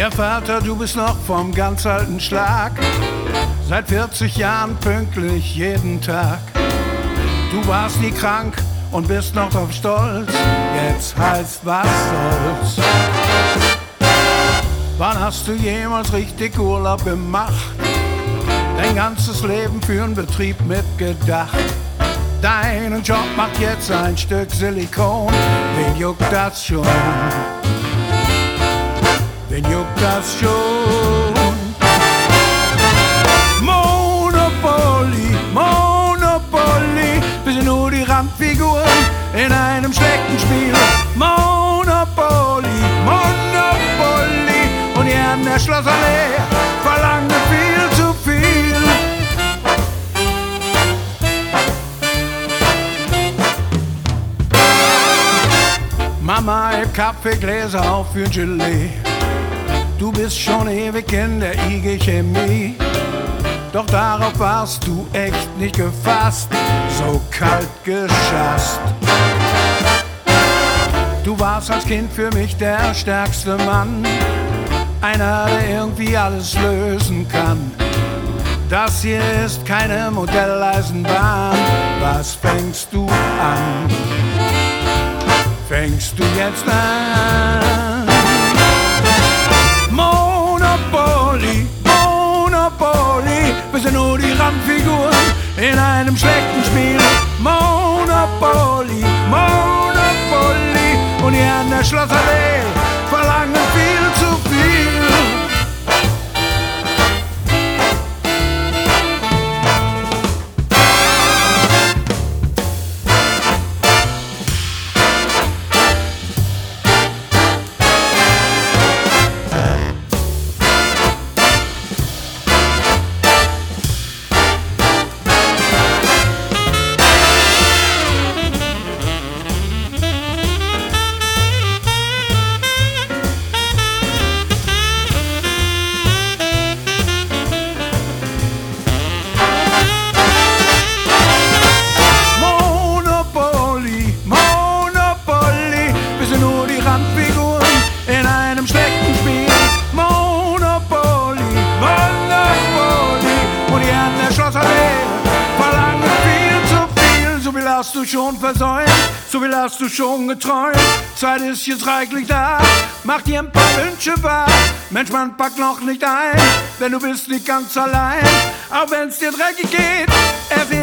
Ja, Vater, du bist noch vom ganz alten Schlag. Seit 40 Jahren pünktlich jeden Tag. Du warst nie krank und bist noch drauf stolz. Jetzt heißt, was soll's? Wann hast du jemals richtig Urlaub gemacht? Dein ganzes Leben für einen Betrieb mitgedacht. Deinen Job macht jetzt ein Stück Silikon. Wen juckt das schon? Wen juckt das schon? Monopoly, Monopoly, wir sind nur die Randfiguren in einem schlechten Spiel. Monopoly, Monopoly, und ihr an der Schlossallee verlangen viel zu viel. Mama hebt Kaffeegläser auf für Gelee. Du bist schon ewig in der IG-Chemie. Doch darauf warst du echt nicht gefasst, so kalt geschasst. Du warst als Kind für mich der stärkste Mann, einer, der irgendwie alles lösen kann. Das hier ist keine Modelleisenbahn. Was fängst du an? Fängst du jetzt an? Monopoly, Monopoly, wir sind nur die Randfiguren in einem schlechten Spiel. Monopoly, Monopoly, und ihr an der Schlossallee verlangen viel zu viel. Hast du schon versäumt, so viel hast du schon geträumt. Zeit ist jetzt reichlich da, mach dir ein paar Wünsche wahr. Mensch, man packt noch nicht ein, denn du bist nicht ganz allein. Auch wenn's dir dreckig geht,